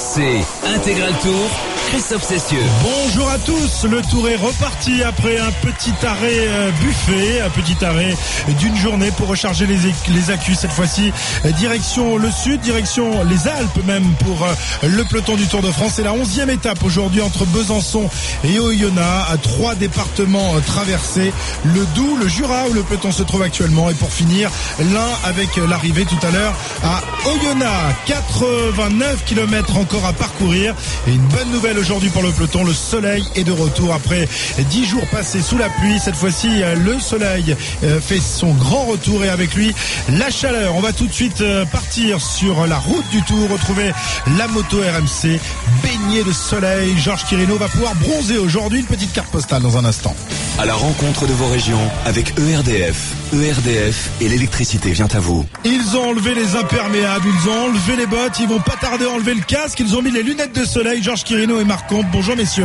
RMC Intégral Tour, Christophe Cessieux. Bonjour à tous, le tour est reparti après un petit arrêt buffet, un petit arrêt d'une journée pour recharger les accus. Cette fois-ci, direction le sud, direction les Alpes même pour le peloton du Tour de France. C'est la 11e étape aujourd'hui entre Besançon et Oyonnax. 3 départements traversés, le Doubs, le Jura où le peloton se trouve actuellement. Et pour finir, l'un avec l'arrivée tout à l'heure à Oyonnax. 89 km encore à parcourir. Et une bonne nouvelle aujourd'hui pour le peloton, le soleil est de retour après 10 jours passés sous la pluie. Cette fois-ci, le soleil fait son grand retour et avec lui la chaleur. On va tout de suite partir sur la route du Tour, retrouver la moto RMC baignée de soleil. Georges Quirino va pouvoir bronzer aujourd'hui. Une petite carte postale dans un instant. À la rencontre de vos régions avec ERDF. ERDF et l'électricité vient à vous. Ils ont enlevé les imperméables, ils ont enlevé les bottes, ils vont pas tarder à enlever le casque, ils ont mis les lunettes de soleil. Georges Quirino et Marc Comte, bonjour messieurs.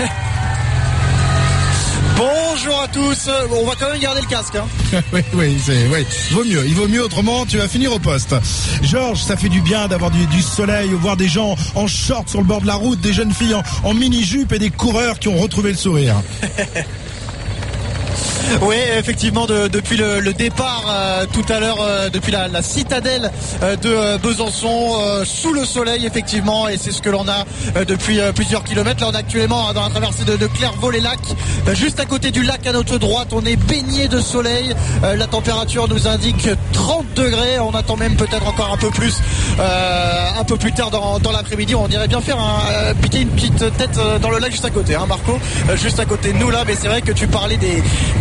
Bonjour à tous, on va quand même garder le casque hein. oui, il vaut mieux, autrement tu vas finir au poste. Georges, ça fait du bien d'avoir du soleil, voir des gens en short sur le bord de la route, des jeunes filles en mini-jupe et des coureurs qui ont retrouvé le sourire. Oui, effectivement, depuis le départ tout à l'heure, depuis la citadelle de Besançon, sous le soleil, effectivement, et c'est ce que l'on a depuis plusieurs kilomètres. Là, on est actuellement dans la traversée de Clairvaux-les-Lacs, juste à côté du lac à notre droite. On est baigné de soleil. La température nous indique 30 degrés. On attend même peut-être encore un peu plus, un peu plus tard dans l'après-midi. On irait bien faire piquer une petite tête dans le lac juste à côté, hein, Marco, juste à côté de nous là. Mais c'est vrai que tu parlais des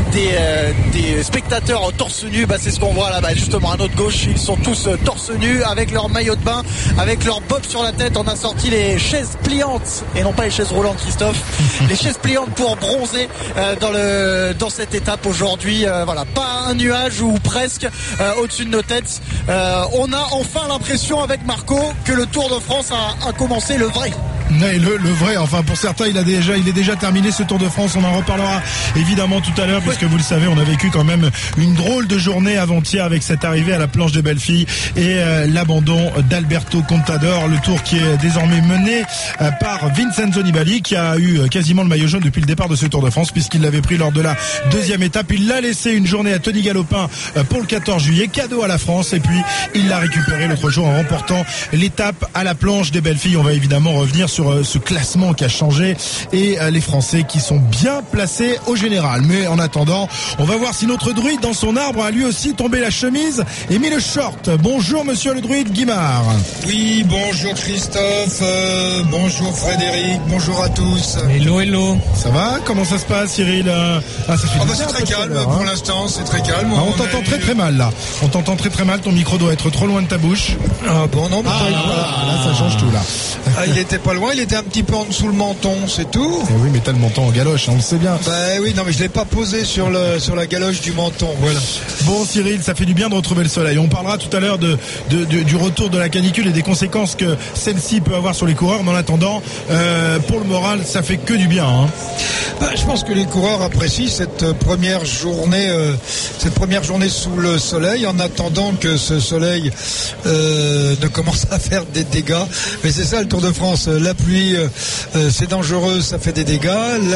spectateurs en torse nu, c'est ce qu'on voit là, justement à notre gauche, ils sont tous torse nu avec leur maillot de bain, avec leur bob sur la tête. On a sorti les chaises pliantes et non pas les chaises roulantes, Christophe. Les chaises pliantes pour bronzer dans cette étape aujourd'hui. Pas un nuage ou presque au-dessus de nos têtes. On a enfin l'impression avec Marco que le Tour de France a commencé, le vrai. Ouais, le vrai, enfin pour certains il est déjà terminé ce Tour de France. On en reparlera évidemment tout à l'heure, puisque vous le savez, on a vécu quand même une drôle de journée avant-hier avec cette arrivée à la planche des belles filles et l'abandon d'Alberto Contador. Le Tour qui est désormais mené par Vincenzo Nibali, qui a eu quasiment le maillot jaune depuis le départ de ce Tour de France, puisqu'il l'avait pris lors de la 2e étape. Il l'a laissé une journée à Tony Galopin pour le 14 juillet, cadeau à la France, et puis il l'a récupéré l'autre jour en remportant l'étape à la planche des belles filles. On va évidemment revenir sur ce classement qui a changé et les Français qui sont bien placés au général. Mais en attendant, on va voir si notre druide dans son arbre a lui aussi tombé la chemise et mis le short. Bonjour monsieur le druide Guimard. Oui, bonjour Christophe, bonjour Frédéric, bonjour à tous. Hello. Ça va? Comment ça se passe, Cyril? C'est très calme pour l'instant, c'est très calme. On t'entend très mal là. On t'entend très mal, ton micro doit être trop loin de ta bouche. Ah bon, non, là ça change tout là. Il était pas loin, il était un petit peu en dessous le menton, c'est tout. Oui, mais t'as le menton en galoche, on le sait bien. Oui, non, mais je l'ai pas posé sur la galoche du menton, voilà. Bon Cyril, ça fait du bien de retrouver le soleil. On parlera tout à l'heure du retour de la canicule et des conséquences que celle-ci peut avoir sur les coureurs. Mais en attendant, pour le moral, ça fait que du bien. Hein. Je pense que les coureurs apprécient cette première journée sous le soleil, en attendant que ce soleil ne commence à faire des dégâts. Mais c'est ça le Tour de France. La pluie, c'est dangereux, ça fait des dégâts.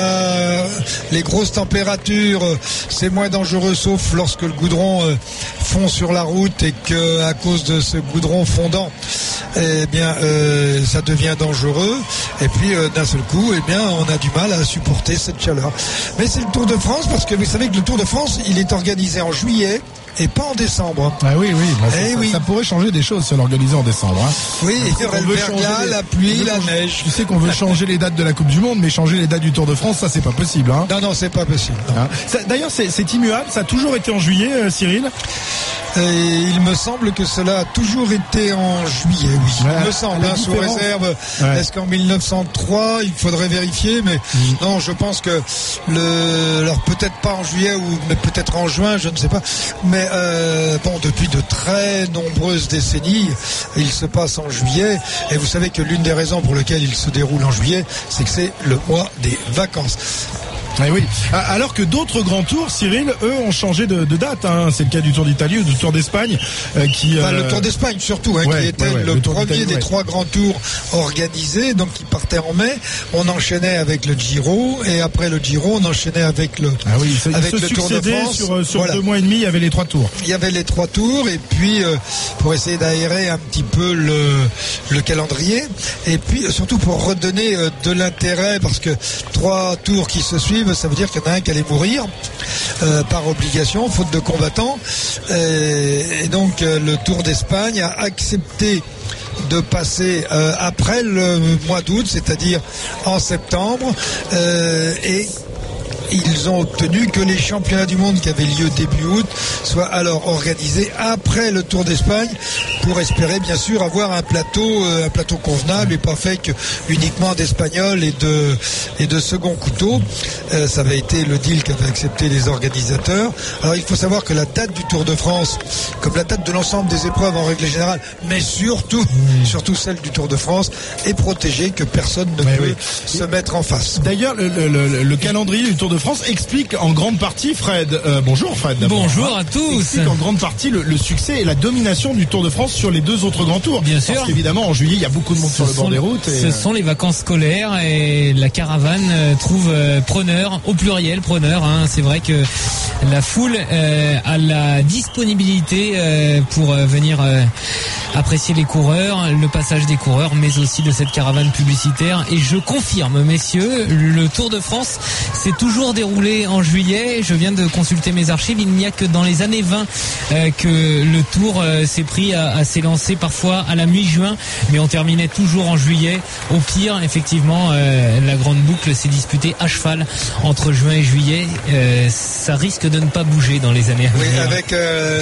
Les grosses températures, c'est moins dangereux, sauf lorsque le goudron fond sur la route et que à cause de ce goudron fondant, ça devient dangereux. Et puis d'un seul coup, on a du mal à supporter cette chaleur. Mais c'est le Tour de France, parce que vous savez que le Tour de France, il est organisé en juillet et pas en décembre. Ah oui. Ça pourrait changer des choses si on l'organisait en décembre. Hein. Oui, il y aurait le verglas, la pluie, la neige. Tu sais qu'on veut changer les dates de la Coupe du Monde, mais changer les dates du Tour de France, ça c'est pas possible. Hein. Non, c'est pas possible. Hein. D'ailleurs, c'est immuable, ça a toujours été en juillet, Cyril. Il me semble que cela a toujours été en juillet, oui. Il me semble, sous réserve. Ouais. Est-ce qu'en 1903, il faudrait vérifier, mais non, je pense que alors peut-être pas en juillet mais peut-être en juin, je ne sais pas. Mais depuis de très nombreuses décennies, il se passe en juillet. Et vous savez que l'une des raisons pour lesquelles il se déroule en juillet, c'est que c'est le mois des vacances. Eh oui. Alors que d'autres grands tours, Cyril, eux, ont changé de date. Hein. C'est le cas du Tour d'Italie ou du Tour d'Espagne. Le Tour d'Espagne surtout, qui était le premier des 3 grands tours organisés, donc qui partait en mai. On enchaînait avec le Giro, et après le Giro, on enchaînait avec le Tour de France. Sur 2 mois et demi, il y avait les 3 tours. Il y avait les 3 tours, et puis pour essayer d'aérer un petit peu le calendrier, et puis surtout pour redonner de l'intérêt, parce que 3 tours qui se suivent, ça veut dire qu'il y en a un qui allait mourir par obligation, faute de combattants, et donc le Tour d'Espagne a accepté de passer après le mois d'août, c'est-à-dire en septembre, et ils ont obtenu que les championnats du monde qui avaient lieu début août soient alors organisés après le Tour d'Espagne, pour espérer bien sûr avoir un plateau convenable, et pas fait que uniquement d'Espagnols et de second couteau. Ça avait été le deal qu'avaient accepté les organisateurs. Alors il faut savoir que la date du Tour de France, comme la date de l'ensemble des épreuves en règle générale, mais surtout celle du Tour de France, est protégée, que personne ne peut se mettre en face. D'ailleurs, le calendrier du Tour de France explique en grande partie, Fred. Bonjour Fred. Bonjour à tous. Explique en grande partie le succès et la domination du Tour de France sur les 2 autres grands tours. Bien sûr. Parce qu'évidemment, en juillet, il y a beaucoup de monde sur le bord des routes. Ce sont les vacances scolaires, et la caravane trouve preneur, au pluriel preneur. Hein. C'est vrai que la foule a la disponibilité pour venir apprécier les coureurs, le passage des coureurs, mais aussi de cette caravane publicitaire. Et je confirme, messieurs, le Tour de France s'est toujours déroulé en juillet. Je viens de consulter mes archives. Il n'y a que dans les années 20 que le Tour s'est pris à s'élancer parfois à la mi-juin, mais on terminait toujours en juillet. Au pire, effectivement, la grande boucle s'est disputée à cheval entre juin et juillet. Ça risque de ne pas bouger dans les années à venir. Oui, avec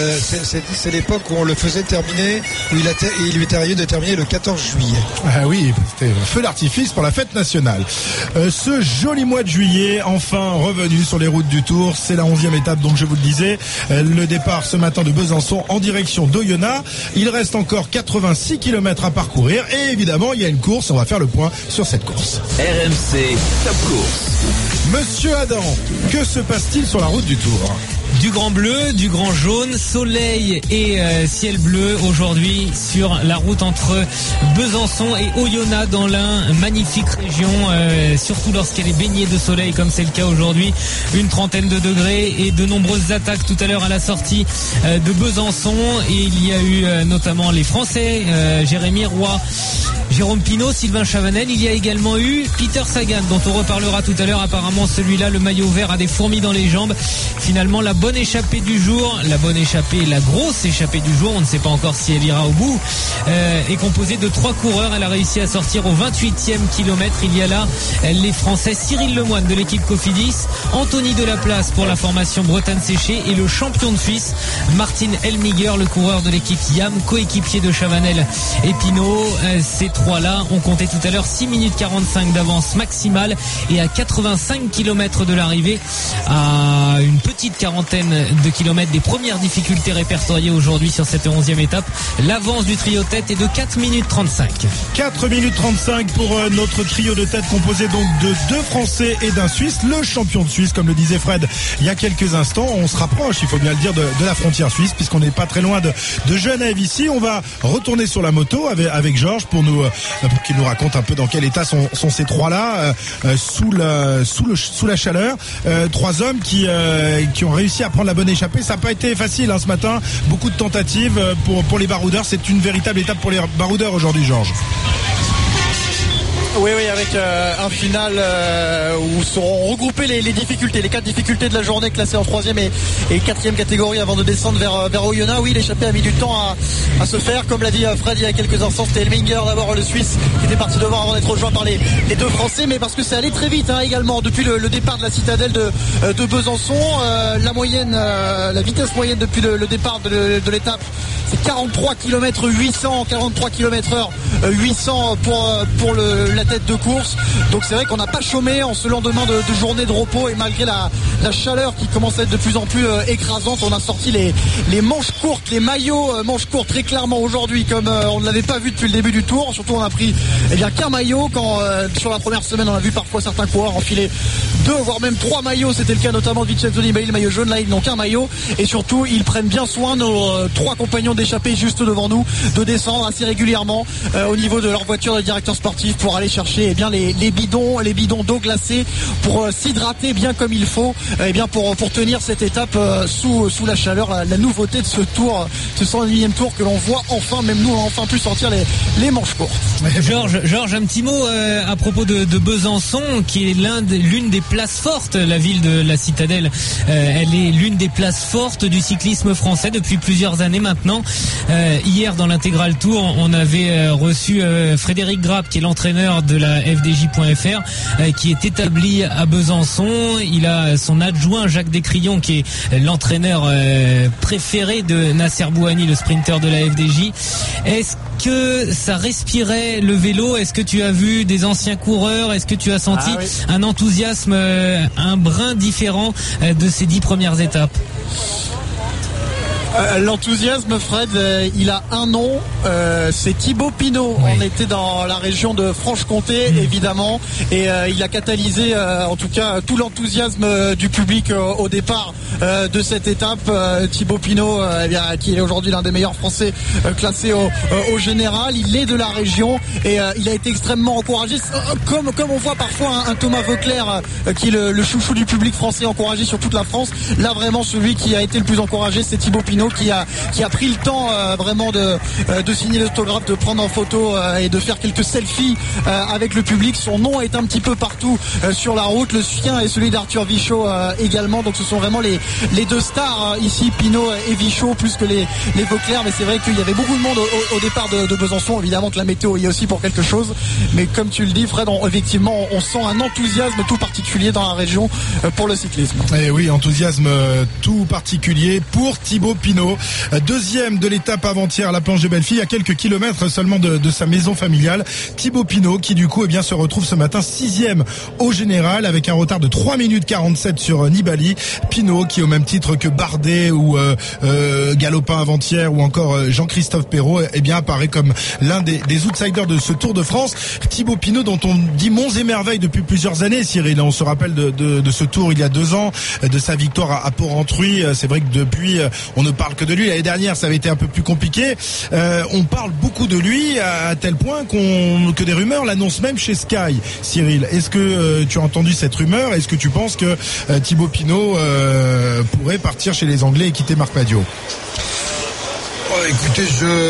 c'est l'époque où on le faisait terminer, où il lui était arrivé de terminer le 14 juillet. Ah oui, c'était un feu d'artifice pour la fête nationale. Ce joli mois de juillet, enfin revenu sur les routes du Tour. C'est la 11e étape, donc je vous le disais. Le départ ce matin de Besançon en direction d'Oyonnax. Il reste encore 86 km à parcourir, et évidemment il y a une course. On va faire le point sur cette course. RMC Top Course. Monsieur Adam, que se passe-t-il sur la route du Tour ? Du grand bleu, du grand jaune, soleil et ciel bleu aujourd'hui sur la route entre Besançon et Oyonnax dans l'Ain. Magnifique région, surtout lorsqu'elle est baignée de soleil comme c'est le cas aujourd'hui. Une trentaine de degrés et de nombreuses attaques tout à l'heure à la sortie de Besançon. Et il y a eu notamment les Français, Jérémy Roy, Jérôme Pinault, Sylvain Chavanel. Il y a également eu Peter Sagan, dont on reparlera tout à l'heure. Apparemment celui-là, le maillot vert, a des fourmis dans les jambes. Finalement, la bonne échappée du jour, la grosse échappée du jour, on ne sait pas encore si elle ira au bout, est composée de 3 coureurs. Elle a réussi à sortir au 28e kilomètre. Il y a là les Français Cyril Lemoine de l'équipe Cofidis, Anthony Delaplace pour la formation Bretagne Séché, et le champion de Suisse Martin Elmiger, le coureur de l'équipe YAM, coéquipier de Chavanel et Pinault. Ces 3-là ont compté tout à l'heure 6 minutes 45 d'avance maximale, et à 85 km de l'arrivée, à une petite quarantaine de kilomètres des premières difficultés répertoriées aujourd'hui sur cette 11e étape, l'avance du trio tête est de 4 minutes 35. 4 minutes 35 pour notre trio de tête, composé donc de 2 Français et d'un Suisse, le champion de Suisse, comme le disait Fred il y a quelques instants. On se rapproche, il faut bien le dire, de la frontière suisse, puisqu'on n'est pas très loin de Genève ici. On va retourner sur la moto avec Georges pour qu'il nous raconte un peu dans quel état sont ces 3-là sous la chaleur. 3 hommes qui ont réussi à prendre la bonne échappée. Ça n'a pas été facile ce matin. Beaucoup de tentatives pour les baroudeurs. C'est une véritable étape pour les baroudeurs aujourd'hui, Georges. Oui, avec un final où seront regroupées les difficultés, les 4 difficultés de la journée, classées en 3e et 4e catégorie avant de descendre vers Oyonnax. Oui, l'échappée a mis du temps à se faire. Comme l'a dit Fred il y a quelques instants, c'était Elminger d'abord, le Suisse, qui était parti devant avant d'être rejoint par les 2 Français, mais parce que c'est allé très vite également depuis le départ de la citadelle de Besançon. La vitesse moyenne depuis le départ de l'étape, c'est 43 km 800, 43 km/h 800 pour la tête de course. Donc c'est vrai qu'on n'a pas chômé en ce lendemain de journée de repos, et malgré la chaleur qui commence à être de plus en plus écrasante, on a sorti les manches courtes, les maillots manches courtes très clairement aujourd'hui, comme on ne l'avait pas vu depuis le début du tour. Surtout on a pris qu'un maillot, quand sur la première semaine on a vu parfois certains coureurs enfiler 2 voire même 3 maillots. C'était le cas notamment de Vincenzo Nibali, le maillot jaune. Là ils n'ont qu'un maillot, et surtout ils prennent bien soin, nos 3 compagnons d'échappée juste devant nous, de descendre assez régulièrement au niveau de leur voiture de directeur sportif pour aller chercher les bidons d'eau glacée pour s'hydrater bien comme il faut, pour tenir cette étape sous la chaleur. La nouveauté de ce tour, ce 101e tour, que l'on voit enfin, même nous on a enfin pu sortir les manches courtes. Georges, un petit mot à propos de Besançon, qui est l'une des places fortes. La ville de la Citadelle, elle est l'une des places fortes du cyclisme français depuis plusieurs années maintenant. Hier dans l'intégral tour, on avait reçu Frédéric Grapp, qui est l'entraîneur de la FDJ.fr, qui est établi à Besançon. Il a son adjoint Jacques Descrions, qui est l'entraîneur préféré de Nasser Bouhanni, le sprinter de la FDJ. Est-ce que ça respirait le vélo? Est-ce que tu as vu des anciens coureurs? Est-ce que tu as senti un enthousiasme un brin différent de ces 10 premières étapes? L'enthousiasme, Fred, il a un nom, c'est Thibaut Pinot. Oui. On était dans la région de Franche-Comté, évidemment, et il a catalysé en tout cas tout l'enthousiasme du public au départ de cette étape. Thibaut Pinot, qui est aujourd'hui l'un des meilleurs Français classé au général. Il est de la région, et il a été extrêmement encouragé, comme on voit parfois un Thomas Veuclair qui est le chouchou du public français, encouragé sur toute la France. Là vraiment, celui qui a été le plus encouragé, c'est Thibaut Pinot, qui a pris le temps vraiment de signer l'autographe, de prendre en photo et de faire quelques selfies avec le public. Son nom est un petit peu partout sur la route, le sien et celui d'Arthur Vichot également. Donc ce sont vraiment les 2 stars ici, Pinot et Vichot, plus que les Vauclair. Mais c'est vrai qu'il y avait beaucoup de monde au départ de Besançon. Évidemment que la météo y est aussi pour quelque chose, mais comme tu le dis, Fred, effectivement on sent un enthousiasme tout particulier dans la région pour le cyclisme. Et oui, enthousiasme tout particulier pour Thibaut Pinot, deuxième de l'étape avant-hier à la planche de Bellefille, à quelques kilomètres seulement de sa maison familiale. Thibaut Pinot qui du coup se retrouve ce matin 6e au général, avec un retard de 3 minutes 47 sur Nibali. Pinot qui, au même titre que Bardet ou Galopin avant-hier, ou encore Jean-Christophe Perrault, apparaît comme l'un des outsiders de ce Tour de France. Thibaut Pinot dont on dit monts et merveilles depuis plusieurs années, Cyril. On se rappelle de ce Tour il y a 2 ans, de sa victoire à Port-Rentruy. C'est vrai que depuis on ne parle que de lui. L'année dernière ça avait été un peu plus compliqué. On parle beaucoup de lui à tel point que des rumeurs l'annoncent même chez Sky. Cyril, est-ce que tu as entendu cette rumeur? Est-ce que tu penses que Thibaut Pinot pourrait partir chez les Anglais et quitter Marc Madiot? Écoutez,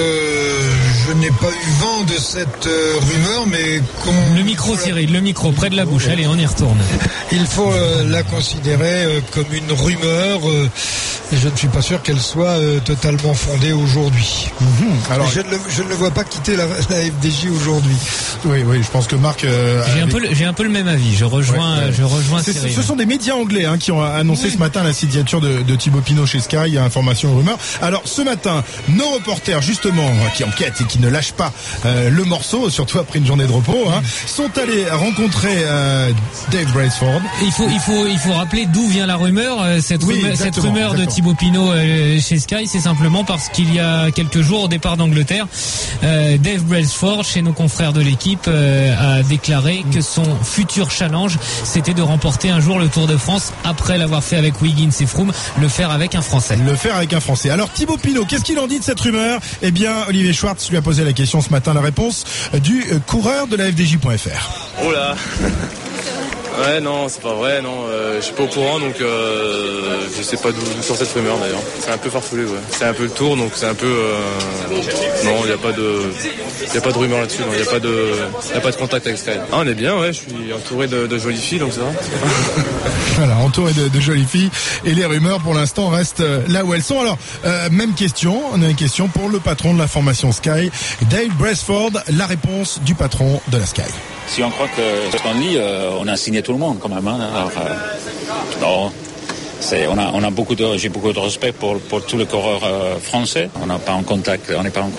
je n'ai pas eu vent de cette rumeur, mais le micro, Cyril, le micro près de la bouche. Allez, on y retourne. Il faut la considérer comme une rumeur, et je ne suis pas sûr qu'elle soit totalement fondée aujourd'hui. Alors, je ne le vois pas quitter la FDJ aujourd'hui. Oui, je pense que Marc. J'ai un peu le même avis. Je rejoins Cyril. Ce sont des médias anglais qui ont annoncé ce matin la signature de Thibaut Pinot chez Sky. Information et rumeur. Alors ce matin, nos reporters justement qui enquêtent et qui ne lâchent pas le morceau, surtout après une journée de repos, sont allés rencontrer Dave Brailsford. Il faut rappeler d'où vient la rumeur. Cette rumeur de Thibaut Pinot chez Sky, c'est simplement parce qu'il y a quelques jours, au départ d'Angleterre, Dave Brailsford, chez nos confrères de l'équipe, a déclaré que son futur challenge, c'était de remporter un jour le Tour de France, après l'avoir fait avec Wiggins et Froome, le faire avec un Français. Alors Thibaut Pinot, qu'est-ce qu'il en dit de cette rumeur? Olivier Schwartz lui a posé la question ce matin. La réponse du coureur de la FDJ.fr. Oh là. Ouais, non, c'est pas vrai, non. Je suis pas au courant, donc je sais pas d'où sort cette rumeur d'ailleurs. C'est un peu farfelu, ouais. C'est un peu le Tour, donc c'est un peu. Non, il y a pas de rumeur là-dessus. Il y a pas de contact avec Sky. Ah, on est bien, ouais. Je suis entouré de jolies filles, donc ça va. Voilà, entouré de jolies filles, et les rumeurs pour l'instant restent là où elles sont. Alors, même question. On a une question pour le patron de la formation Sky, Dave Brailsford. La réponse du patron de la Sky. Si on croit que ce qu'on lit, on a signé tout le monde quand même. Alors, non, on a j'ai beaucoup de respect pour tous les coureurs français. On n'est pas en contact.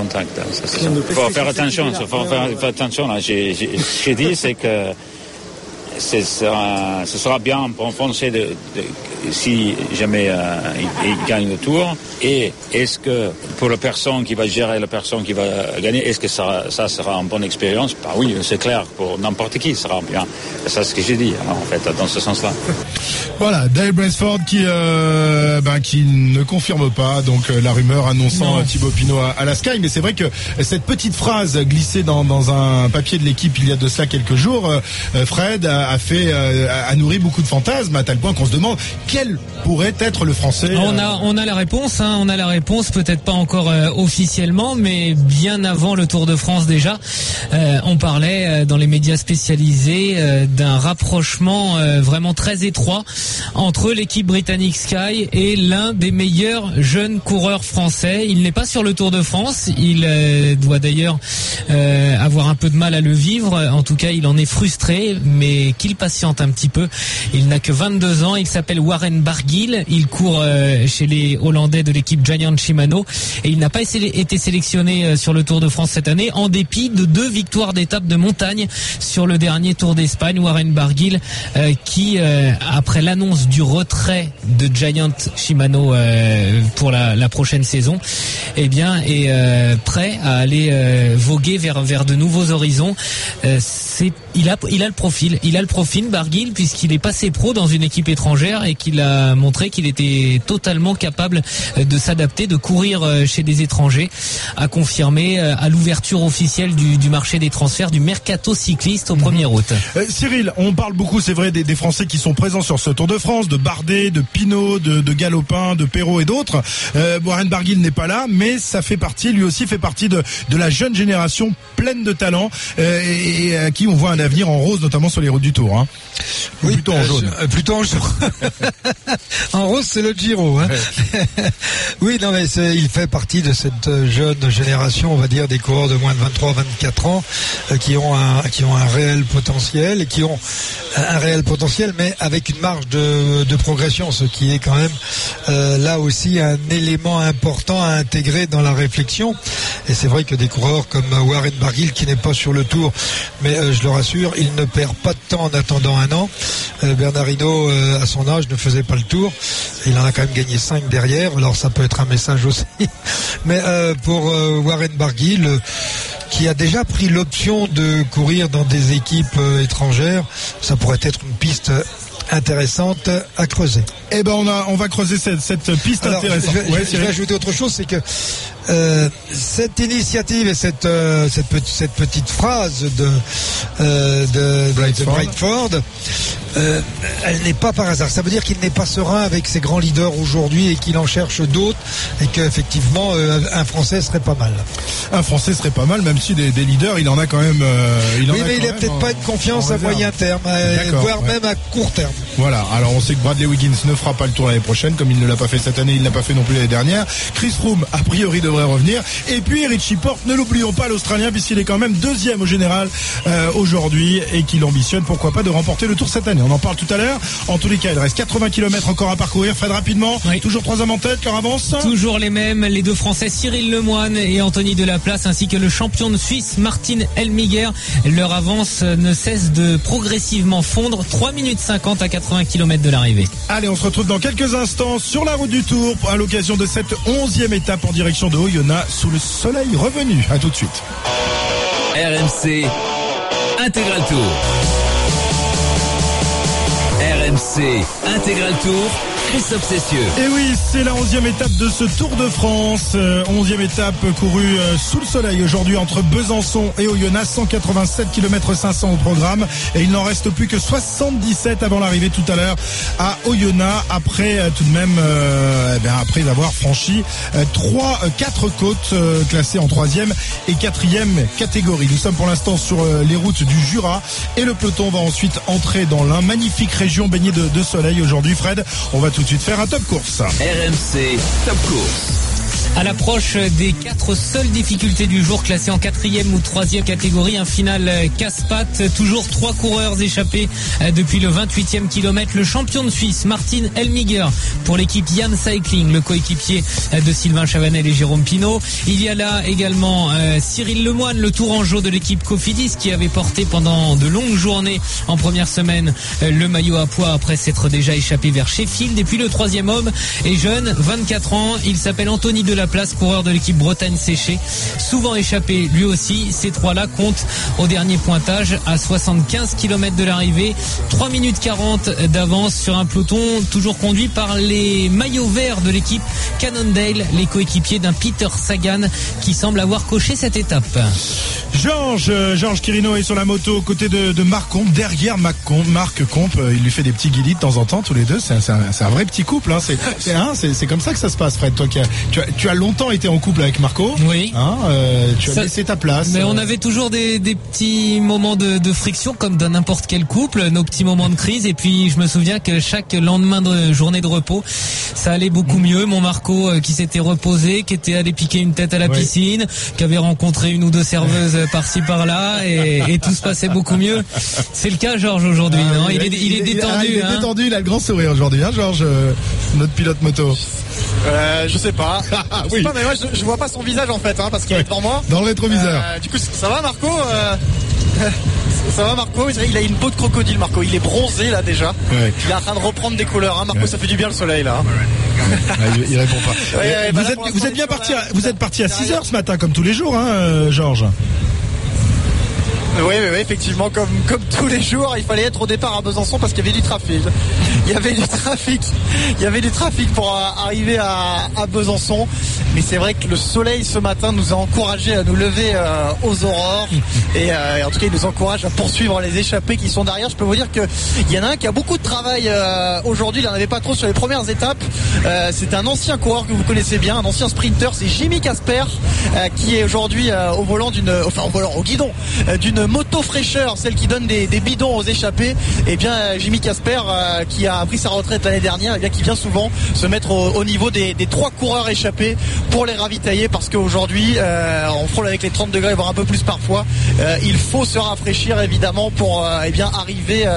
Il faut faire attention. Là. J'ai dit, c'est que ce sera bien pour un Français si jamais il gagne le Tour. Et est-ce que pour la personne qui va gérer la personne qui va gagner, est-ce que ça sera une bonne expérience? Bah oui, c'est clair, pour n'importe qui, ça sera bien. C'est ce que j'ai dit, en fait, dans ce sens-là. Voilà, Dale Brailsford qui ne confirme pas donc la rumeur annonçant Thibaut Pinot à la Sky. Mais c'est vrai que cette petite phrase glissée dans un papier de l'équipe il y a de cela quelques jours, Fred a nourri beaucoup de fantasmes, à tel point qu'on se demande quel pourrait être le Français. On a la réponse, on a la réponse, peut-être pas encore officiellement, mais bien avant le Tour de France déjà. On parlait dans les médias spécialisés d'un rapprochement vraiment très étroit entre l'équipe britannique Sky et l'un des meilleurs jeunes coureurs français. Il n'est pas sur le Tour de France, il doit d'ailleurs avoir un peu de mal à le vivre. En tout cas, il en est frustré, mais qu'il patiente un petit peu. Il n'a que 22 ans, il s'appelle Warren Barguil, il court chez les Hollandais de l'équipe Giant Shimano et il n'a pas été sélectionné sur le Tour de France cette année en dépit de 2 victoires d'étape de montagne sur le dernier Tour d'Espagne. Warren Barguil qui après l'annonce du retrait de Giant Shimano pour la prochaine saison, eh bien est prêt à aller voguer vers de nouveaux horizons. Il a le profil Barguil, puisqu'il est passé pro dans une équipe étrangère et qu'il a montré qu'il était totalement capable de s'adapter, de courir chez des étrangers, a confirmé à l'ouverture officielle du marché des transferts du mercato cycliste au 1er août. Cyril, on parle beaucoup, c'est vrai, des Français qui sont présents sur ce Tour de France, de Bardet, de Pinot, de Galopin, de Perrault et d'autres. Warren Barguil n'est pas là, mais lui aussi fait partie de la jeune génération pleine de talent et à qui on voit un avenir en rose, notamment sur les routes du Tour. Hein. Oui, plutôt en jaune. Plutôt en jaune. En rose, c'est le Giro. Hein. Ouais. Oui, non, mais il fait partie de cette jeune génération, on va dire, des coureurs de moins de 23-24 ans qui ont un réel potentiel et qui ont un réel potentiel, mais avec une marge de progression, ce qui est quand même là aussi un élément important à intégrer dans la réflexion. Et c'est vrai que des coureurs comme Warren Barguil, qui n'est pas sur le Tour, mais je le rassure, il ne perd pas de temps en attendant un an. Bernard Hinault, à son âge, ne faisait pas le Tour. Il en a quand même gagné 5 derrière. Alors ça peut être un message aussi. Mais pour Warren Barguil, qui a déjà pris l'option de courir dans des équipes étrangères, ça pourrait être une piste intéressante à creuser. Eh ben on va creuser cette piste. Alors, intéressante. Je vais ajouter autre chose, c'est que cette initiative et cette petite phrase de Brailsford, elle n'est pas par hasard. Ça veut dire qu'il n'est pas serein avec ses grands leaders aujourd'hui et qu'il en cherche d'autres, et qu'effectivement un Français serait pas mal. Un Français serait pas mal, même si des leaders, il en a quand même. Mais il n'a peut-être pas de confiance à moyen terme, voire même à court terme. Voilà. Alors on sait que Bradley Wiggins ne fera pas le Tour l'année prochaine, comme il ne l'a pas fait cette année, il ne l'a pas fait non plus l'année dernière. Chris Froome a priori devrait revenir. Et puis Richie Porte, ne l'oublions pas, l'Australien, puisqu'il est quand même 2e au général aujourd'hui et qu'il ambitionne pourquoi pas de remporter le Tour cette année. On en parle tout à l'heure. En tous les cas, il reste 80 km encore à parcourir. Fred, rapidement. Oui. Toujours 3 hommes en tête, leur avance. Toujours les mêmes, les 2 Français Cyril Lemoine et Anthony Delaplace, ainsi que le champion de Suisse Martin Elmiger. Leur avance ne cesse de progressivement fondre. 3 minutes 50 à 80 km de l'arrivée. Allez, on se retrouve dans quelques instants sur la route du Tour à l'occasion de cette 11e étape en direction de Oyonnax sous le soleil revenu. À tout de suite. RMC Intégral Tour. RMC Intégral Tour. Christophe Cessieux. Et oui, c'est la 11e étape de ce Tour de France. 11e étape courue sous le soleil aujourd'hui entre Besançon et Oyonnax. 187 km 500 au programme. Et il n'en reste plus que 77 avant l'arrivée tout à l'heure à Oyonnax. Après tout de même, après avoir franchi 4 côtes classées en 3e et 4e catégorie. Nous sommes pour l'instant sur les routes du Jura. Et le peloton va ensuite entrer dans la magnifique région baignée de soleil aujourd'hui. Fred, on va tout de suite faire un top course. RMC Top Course. À l'approche des 4 seules difficultés du jour, classées en 4e ou 3e catégorie, un final casse-pattes. Toujours 3 coureurs échappés depuis le 28e kilomètre. Le champion de Suisse, Martin Elmiger, pour l'équipe Yann Cycling, le coéquipier de Sylvain Chavanel et Jérôme Pinault. Il y a là également Cyril Lemoine, le tourangeau de l'équipe Cofidis, qui avait porté pendant de longues journées en première semaine le maillot à pois après s'être déjà échappé vers Sheffield. Et puis le 3e homme est jeune, 24 ans, il s'appelle Anthony Delaplace, coureur de l'équipe Bretagne Séché, souvent échappé lui aussi. Ces 3-là comptent au dernier pointage à 75 km de l'arrivée, 3 minutes 40 d'avance sur un peloton toujours conduit par les maillots verts de l'équipe Cannondale, les coéquipiers d'un Peter Sagan qui semble avoir coché cette étape. Georges Quirino est sur la moto aux côtés de Marc Comp, derrière Marc Comp. Il lui fait des petits guilis de temps en temps, tous les deux. C'est un vrai petit couple. Hein. C'est comme ça que ça se passe, Fred. Toi, tu as longtemps été en couple avec Marco. Oui. Tu as laissé ta place. Mais on avait toujours des petits moments de friction, comme dans n'importe quel couple, nos petits moments de crise. Et puis, je me souviens que chaque lendemain de journée de repos, ça allait beaucoup mieux. Mon Marco qui s'était reposé, qui était allé piquer une tête à la piscine, qui avait rencontré une ou deux serveuses par-ci par-là, et tout se passait beaucoup mieux. C'est le cas, Georges, aujourd'hui, non? Il est détendu. Il est détendu, il a le grand sourire aujourd'hui, hein, Georges, notre pilote moto. Je sais pas. Oui. Mais moi je vois pas son visage en fait, parce qu'il est devant moi. Dans le rétroviseur. Du coup, ça va, Marco? Ça va, Marco? Il a une peau de crocodile, Marco. Il est bronzé là déjà. Ouais. Il est en train de reprendre des couleurs, hein. Marco, ça fait du bien le soleil là. Il répond pas. Vous êtes bien parti. Vous êtes parti à 6h ce matin, comme tous les jours, hein, Georges. Oui, effectivement, comme tous les jours, il fallait être au départ à Besançon parce qu'il y avait du trafic. Il y avait du trafic pour arriver à Besançon. Mais c'est vrai que le soleil ce matin nous a encouragés à nous lever aux aurores. Et en tout cas, il nous encourage à poursuivre les échappés qui sont derrière. Je peux vous dire qu'il y en a un qui a beaucoup de travail aujourd'hui. Il n'en avait pas trop sur les premières étapes. C'est un ancien coureur que vous connaissez bien, un ancien sprinter. C'est Jimmy Casper qui est aujourd'hui au guidon d'une moto fraîcheur, celle qui donne des bidons aux échappés. Et bien Jimmy Casper qui a pris sa retraite l'année dernière, et bien qui vient souvent se mettre au niveau des 3 coureurs échappés pour les ravitailler, parce qu'aujourd'hui on frôle avec les 30 degrés, voire un peu plus parfois. Il faut se rafraîchir évidemment pour arriver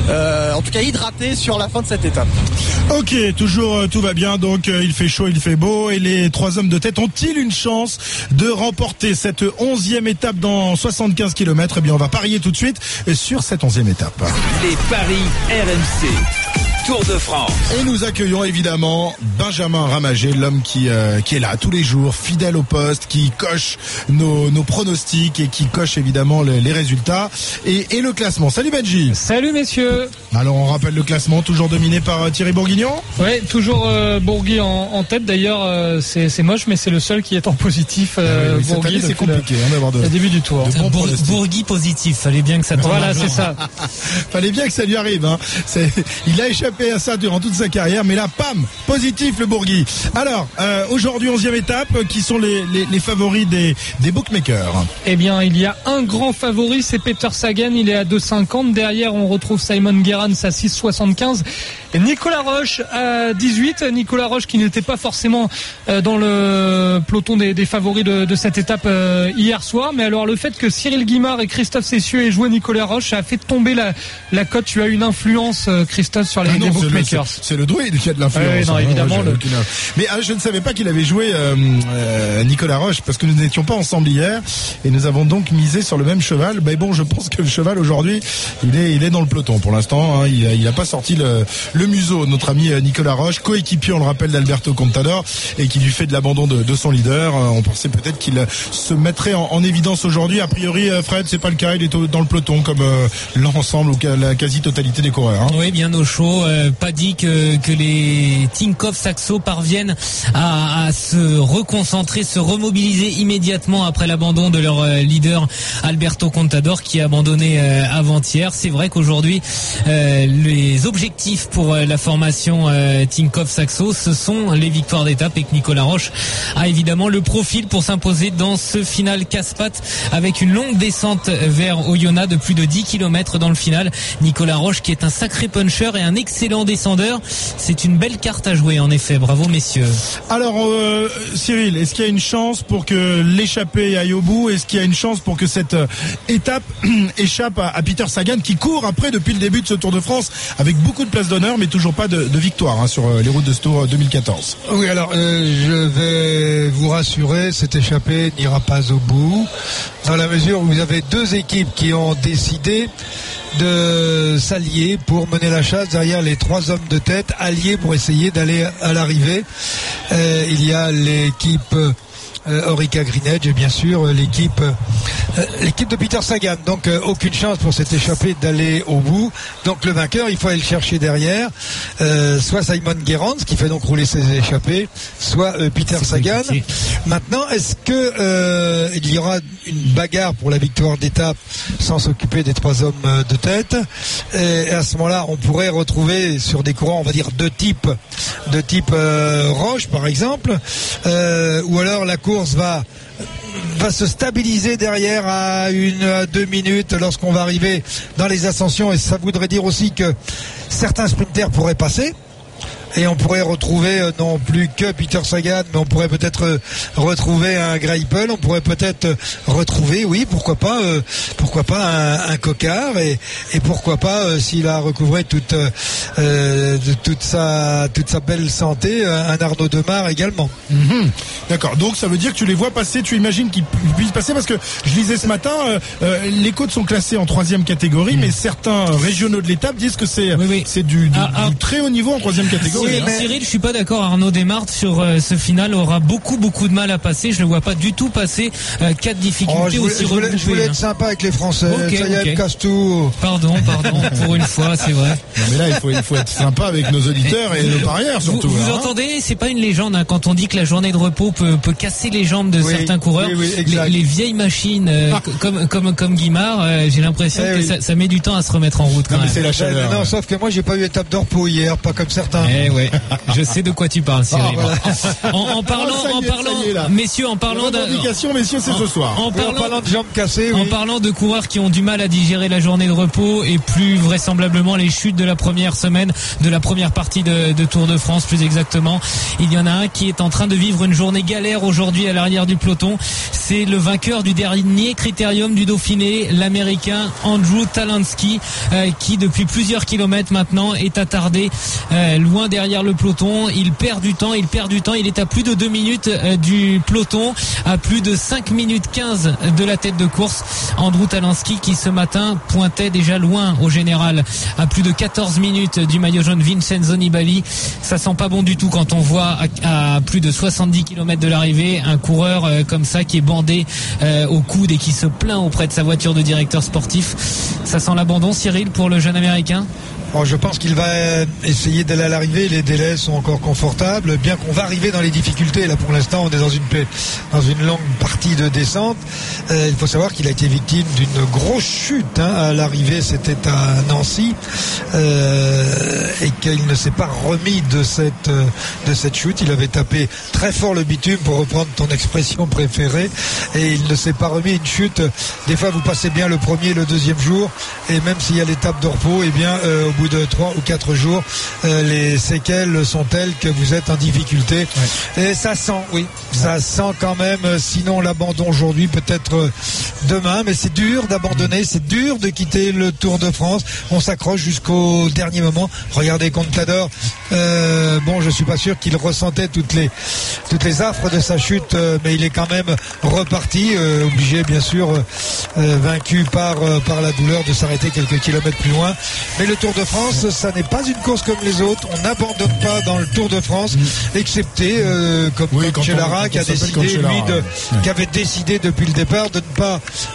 en tout cas hydraté sur la fin de cette étape. Ok, toujours tout va bien, donc il fait chaud, il fait beau, et les 3 hommes de tête ont-ils une chance de remporter cette 11e étape dans 75 km? Eh bien, on va parier tout de suite sur cette 11e étape. Les paris RMC. Tour de France. Et nous accueillons évidemment Benjamin Ramagé, l'homme qui est là tous les jours, fidèle au poste, qui coche nos pronostics et qui coche évidemment les résultats et le classement. Salut Benji. Salut messieurs. Alors on rappelle le classement, toujours dominé par Thierry Bourguignon. Oui, toujours Bourgui en tête. D'ailleurs c'est moche, mais c'est le seul qui est en positif. Bourgui, c'est compliqué d'avoir le début du tour. Bourgui positif, fallait bien que ça tombe. Voilà, c'est ça. Fallait bien que ça lui arrive. Hein. Il a échappé à ça durant toute sa carrière, mais là, pam, positif le Bourgui. Alors, aujourd'hui, 11e étape, qui sont les favoris des bookmakers? Eh bien, il y a un grand favori, c'est Peter Sagan, il est à 2,50. Derrière, on retrouve Simon Gerrans à 6,75. Et Nicolas Roche à 18. Nicolas Roche qui n'était pas forcément dans le peloton des favoris de cette étape hier soir. Mais alors, le fait que Cyril Guimard et Christophe Cessieux aient joué Nicolas Roche, ça a fait tomber la cote. Tu as une influence, Christophe, sur les bookmakers. C'est le druide qui a de l'influence. Non, évidemment. Mais je ne savais pas qu'il avait joué Nicolas Roche, parce que nous n'étions pas ensemble hier et nous avons donc misé sur le même cheval. Mais bon, je pense que le cheval aujourd'hui, il est dans le peloton pour l'instant. Hein. Il a pas sorti le museau. Notre ami Nicolas Roche, coéquipier, on le rappelle, d'Alberto Contador, et qui lui fait de l'abandon de son leader. On pensait peut-être qu'il se mettrait en évidence aujourd'hui. A priori, Fred, c'est pas le cas. Il est dans le peloton comme l'ensemble ou la quasi-totalité des coureurs. Hein. Oui, bien au chaud. Pas dit que les Tinkoff Saxo parviennent à se reconcentrer, se remobiliser immédiatement après l'abandon de leur leader Alberto Contador, qui a abandonné avant-hier. C'est vrai qu'aujourd'hui les objectifs pour pour la formation Tinkoff Saxo, ce sont les victoires d'étape et que Nicolas Roche a évidemment le profil pour s'imposer dans ce final casse-pattes avec une longue descente vers Oyonnax de plus de 10 km dans le final. Nicolas Roche qui est un sacré puncher et un excellent descendeur. C'est une belle carte à jouer en effet. Bravo messieurs. Alors Cyril, est-ce qu'il y a une chance pour que l'échappée aille au bout? Est-ce qu'il y a une chance pour que cette étape échappe à Peter Sagan qui court après depuis le début de ce Tour de France avec beaucoup de places d'honneur mais toujours pas de victoire sur les routes de ce Tour 2014? Oui, alors je vais vous rassurer, cette échappée n'ira pas au bout dans la mesure où vous avez deux équipes qui ont décidé de s'allier pour mener la chasse derrière les trois hommes de tête alliés pour essayer d'aller à l'arrivée. Il y a l'équipe Orica Green Edge et bien sûr l'équipe de Peter Sagan. Donc aucune chance pour cette échappée d'aller au bout. Donc le vainqueur, il faut aller le chercher derrière, soit Simon Gerrans qui fait donc rouler ses échappées, soit Peter Sagan. Maintenant, est-ce que il y aura une bagarre pour la victoire d'étape sans s'occuper des trois hommes de tête? Et à ce moment-là, on pourrait retrouver sur des courants, on va dire de type Roche par exemple, ou alors la course va se stabiliser derrière à 2 minutes lorsqu'on va arriver dans les ascensions, et ça voudrait dire aussi que certains sprinters pourraient passer. Et on pourrait retrouver non plus que Peter Sagan, mais on pourrait peut-être retrouver un Greipel, on pourrait peut-être retrouver, oui, pourquoi pas un Coquard, et pourquoi pas s'il a recouvré toute sa belle santé, un Arnaud Demar également. D'accord, donc ça veut dire que tu les vois passer, tu imagines qu'ils puissent passer, parce que je lisais ce matin, les côtes sont classées en 3e catégorie, mais certains régionaux de l'étape disent que c'est du très haut niveau en 3e catégorie. Oui, Cyril, je suis pas d'accord. Arnaud Desmartes sur ce final aura beaucoup de mal à passer. Je le vois pas du tout passer. 4 difficultés aussi regroupées. Je voulais être sympa avec les Français. Ça y est, casse tout. Pardon, pour une fois, c'est vrai. Non, mais là, il faut être sympa avec nos auditeurs et nos parieurs surtout. Vous entendez, c'est pas une légende quand on dit que la journée de repos peut casser les jambes de certains coureurs. Les vieilles machines comme Guimard, j'ai l'impression que ça met du temps à se remettre en route quand même. C'est la chaleur. Non, sauf que moi j'ai pas eu étape de repos hier, pas comme certains. Ouais, je sais de quoi tu parles, Cyril. En parlant, messieurs, en parlant messieurs, c'est ce soir. En parlant de jambes cassées, en parlant de coureurs qui ont du mal à digérer la journée de repos et plus vraisemblablement les chutes de la première semaine, de la première partie de Tour de France, plus exactement. Il y en a un qui est en train de vivre une journée galère aujourd'hui à l'arrière du peloton. C'est le vainqueur du dernier critérium du Dauphiné, l'Américain Andrew Talansky, qui depuis plusieurs kilomètres maintenant est attardé loin derrière le peloton. Il perd du temps. Il est à plus de 2 minutes du peloton, à plus de 5 minutes 15 de la tête de course. Andrew Talansky qui ce matin pointait déjà loin au général, à plus de 14 minutes du maillot jaune Vincenzo Nibali. Ça sent pas bon du tout quand on voit à plus de 70 km de l'arrivée un coureur comme ça qui est bandé au coude et qui se plaint auprès de sa voiture de directeur sportif. Ça sent l'abandon, Cyril, pour le jeune Américain? Bon, je pense qu'il va essayer d'aller à l'arrivée. Les délais sont encore confortables, bien qu'on va arriver dans les difficultés. Là, pour l'instant, on est dans une longue partie de descente. Il faut savoir qu'il a été victime d'une grosse chute à l'arrivée. C'était à Nancy, et qu'il ne s'est pas remis de cette chute. Il avait tapé très fort le bitume, pour reprendre ton expression préférée, et il ne s'est pas remis. Une chute, des fois, vous passez bien le premier, le deuxième jour, et même s'il y a l'étape de repos, au bout de 3 ou 4 jours, les séquelles sont telles que vous êtes en difficulté. Et ça sent, ça sent quand même, sinon l'abandon aujourd'hui, peut-être demain, mais c'est dur d'abandonner, c'est dur de quitter le Tour de France. On s'accroche jusqu'au dernier moment. Regardez Contador, je suis pas sûr qu'il ressentait toutes les affres de sa chute, mais il est quand même reparti, obligé bien sûr, vaincu par la douleur, de s'arrêter quelques kilomètres plus loin. Mais le Tour de France, ça n'est pas une course comme les autres. On n'abandonne pas dans le Tour de France, excepté comme Cancellara qui avait décidé depuis le départ de ne pas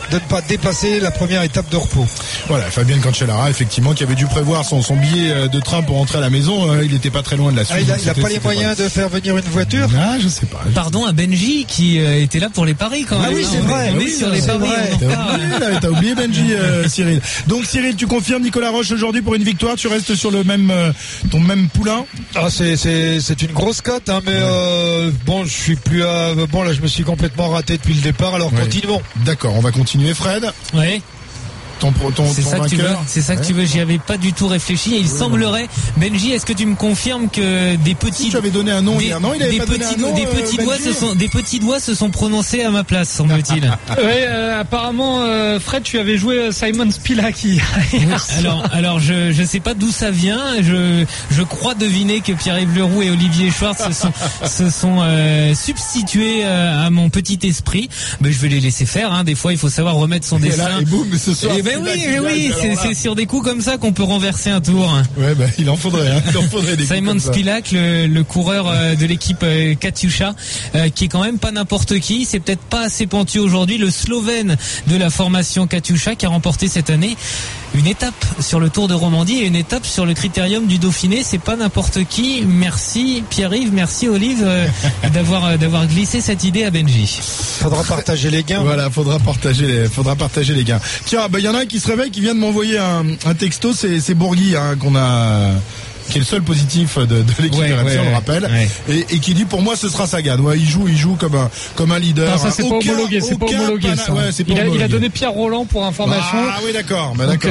de ne pas dépasser la première étape de repos. Voilà, Fabien Cancellara, effectivement, qui avait dû prévoir son billet de train pour rentrer à la maison. Il n'était pas très loin de la suite. Il n'a pas les moyens de faire venir une voiture. Ah, je sais pas. Pardon à Benji qui était là pour les paris quand même. Ah oui, c'est vrai. On est sur les paris. T'as oublié Benji, Cyril. Donc Cyril, tu confirmes Nicolas Roche aujourd'hui pour une victoire. Tu restes sur le même ton même poulain. Ah, c'est une grosse cote, hein, mais bon, je suis plus à bon là, je me suis complètement raté depuis le départ. Alors continuons. D'accord, on va continuer, Fred. Ouais. C'est ça que tu veux. C'est ça que tu veux. J'y avais pas du tout réfléchi. Et il semblerait, Benji, est-ce que tu me confirmes que des petits, si tu avais donné un nom hier, non, il avait pas donné un nom, des petits doigts se sont prononcés à ma place, semble-t-il. Ouais, apparemment, Fred, tu avais joué Simon Spilak hier. Alors, je sais pas d'où ça vient. Je crois deviner que Pierre-Yves Leroux et Olivier Schwartz se sont substitués à mon petit esprit. Mais je vais les laisser faire. Hein. Des fois, il faut savoir remettre son destin. Et boum, ce soir. Oui, c'est sur des coups comme ça qu'on peut renverser un tour. Ouais, il en faudrait. Des Simon Spilak, le coureur de l'équipe Katyusha, qui est quand même pas n'importe qui. C'est peut-être pas assez pointu aujourd'hui. Le Slovène de la formation Katyusha qui a remporté cette année une étape sur le Tour de Romandie et une étape sur le Critérium du Dauphiné. C'est pas n'importe qui. Merci Pierre-Yves, merci Olive d'avoir glissé cette idée à Benji. Faudra partager les gains. Voilà, faudra partager les gains. Tiens, il y en a un qui se réveille, qui vient de m'envoyer un texto, c'est Bourgui, hein, qui est le seul positif de l'équipe RMC, on le rappelle, et qui dit pour moi ce sera Sagan. Ouais, il joue comme un leader. Non, ça c'est pas homologué, ça. Il a donné Pierre Roland pour information. Ah oui, d'accord.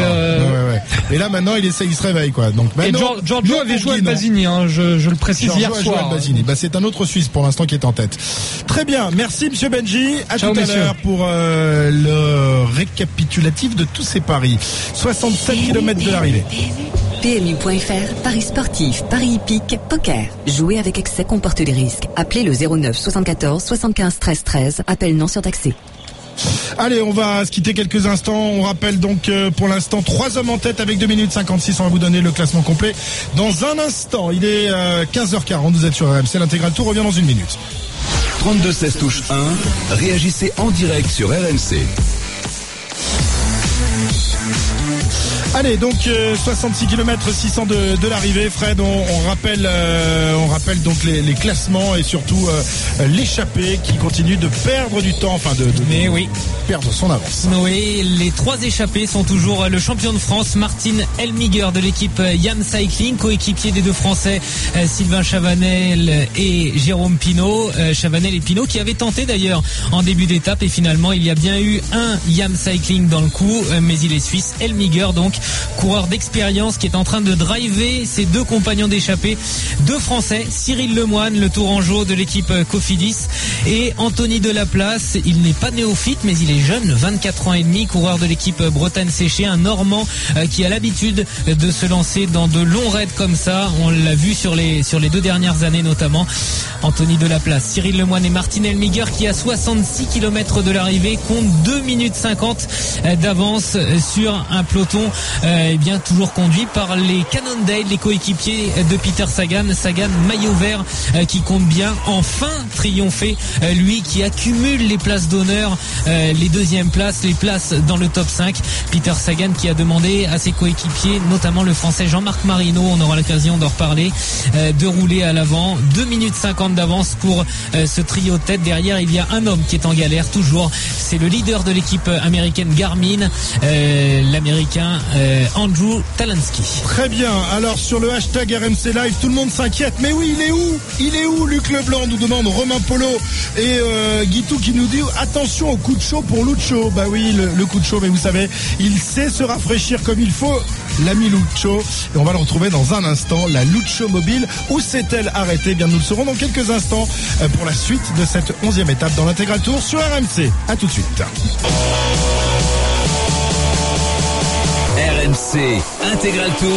Et là maintenant il se réveille quoi. Donc et Giorgio avait joué à Basini, hein, je le précise hier soir. C'est un autre Suisse pour l'instant qui est en tête. Très bien, merci Monsieur Benji. À tout à l'heure pour le récapitulatif de tous ces paris. 67 km de l'arrivée. PMU.fr, paris sportif, paris hippique, poker. Jouer avec excès comporte des risques. Appelez le 09 74 75 13 13. Appel non surtaxé. Allez, on va se quitter quelques instants. On rappelle donc pour l'instant 3 hommes en tête avec 2 minutes 56. On va vous donner le classement complet dans un instant. Il est 15h40. Vous êtes sur RMC. L'intégral tour revient dans une minute. 32 16 touche 1. Réagissez en direct sur RMC. Allez, donc 66 km 600 de l'arrivée. Fred, on rappelle donc les classements et surtout l'échappée qui continue de perdre du temps, perdre son avance. Oui, les 3 échappés sont toujours le champion de France, Martin Elmiger de l'équipe Yam Cycling, coéquipier des 2 Français Sylvain Chavanel et Jérôme Pinault. Chavanel et Pinault qui avaient tenté d'ailleurs en début d'étape et finalement il y a bien eu un Yam Cycling dans le coup, mais il est suisse. Elmiger donc, coureur d'expérience qui est en train de driver ses 2 compagnons d'échappée, 2 Français, Cyril Lemoine, le tourangeau de l'équipe Cofidis, et Anthony Delaplace. Il n'est pas néophyte mais il est jeune, 24 ans et demi, coureur de l'équipe Bretagne Séchée, un Normand qui a l'habitude de se lancer dans de longs raids comme ça. On l'a vu sur les 2 dernières années notamment. Anthony Delaplace, Cyril Lemoine et Martin Elmiger qui à 66 km de l'arrivée compte 2 minutes 50 d'avance sur un peloton bien toujours conduit par les Cannondale, les coéquipiers de Peter Sagan. Sagan maillot vert qui compte bien enfin triompher, lui qui accumule les places d'honneur, les 2e places, les places dans le top 5. Peter Sagan qui a demandé à ses coéquipiers, notamment le français Jean-Marc Marino, on aura l'occasion d'en reparler, de rouler à l'avant. 2 minutes 50 d'avance pour ce trio de tête. Derrière il y a un homme qui est en galère toujours, c'est le leader de l'équipe américaine Garmin, l'américain Andrew Talansky. Très bien, alors sur le hashtag RMC Live, tout le monde s'inquiète, mais oui, il est où Luc Leblanc, nous demande Romain Polo, et Guitou qui nous dit attention au coup de chaud pour Lucho. Bah oui, le coup de chaud, mais vous savez, il sait se rafraîchir comme il faut, l'ami Lucho, et on va le retrouver dans un instant. La Lucho Mobile, où s'est-elle arrêtée? Eh bien, nous le saurons dans quelques instants pour la suite de cette 11e étape dans l'intégral tour sur RMC. À tout de suite. RMC Intégral Tour.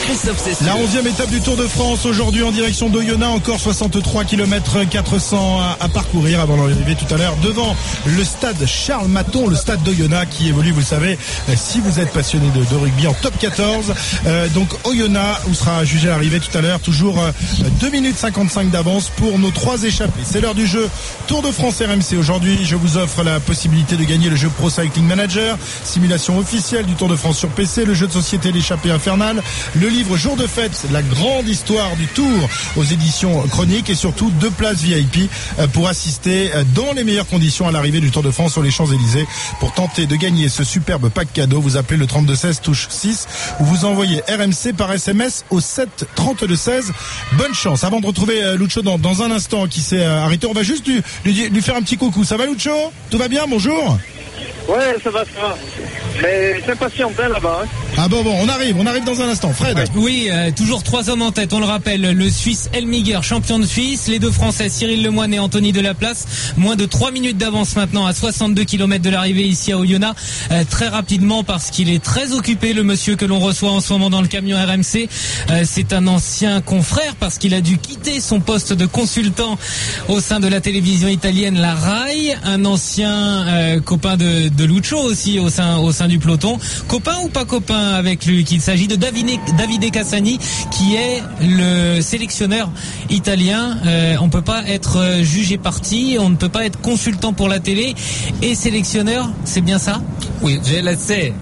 Christophe Cessieux. La 11e étape du Tour de France aujourd'hui en direction d'Oyonnax, encore 63 km 400 à parcourir avant d'arriver tout à l'heure devant le stade Charles Maton, le stade d'Oyonnax qui évolue, vous le savez, si vous êtes passionné de rugby en top 14. Donc Oyonnax où sera jugé à l'arrivée tout à l'heure, toujours 2 minutes 55 d'avance pour nos 3 échappés. C'est l'heure du jeu Tour de France RMC. Aujourd'hui, je vous offre la possibilité de gagner le jeu Pro Cycling Manager, simulation officielle du Tour de France sur PC, le jeu de société L'échappée infernale, le livre Jour de fête, la grande histoire du Tour aux éditions Chroniques et surtout 2 places VIP pour assister dans les meilleures conditions à l'arrivée du Tour de France sur les Champs-Élysées. Pour tenter de gagner ce superbe pack cadeau, vous appelez le 3216 touche 6 ou vous envoyez RMC par SMS au 7 32 16. Bonne chance. Avant de retrouver Lucho dans un instant qui s'est arrêté, on va juste lui faire un petit coucou. Ça va Lucho? Tout va bien? Bonjour. Ouais, ça va. Mais c'est impatient là-bas. Hein. Ah bon, on arrive dans un instant. Fred. Oui, toujours 3 hommes en tête, on le rappelle. Le Suisse Elmiger, champion de Suisse. Les 2 Français, Cyril Lemoine et Anthony Delaplace. Moins de 3 minutes d'avance maintenant à 62 km de l'arrivée ici à Oyonnax. Très rapidement parce qu'il est très occupé, le monsieur que l'on reçoit en ce moment dans le camion RMC. C'est un ancien confrère parce qu'il a dû quitter son poste de consultant au sein de la télévision italienne La Rai. Un ancien copain de Lucho aussi au sein du peloton. Copain ou pas copain avec lui? Il s'agit de Davide Cassani qui est le sélectionneur italien. On peut pas être jugé parti, on ne peut pas être consultant pour la télé et sélectionneur, c'est bien ça? Oui, j'ai laissé.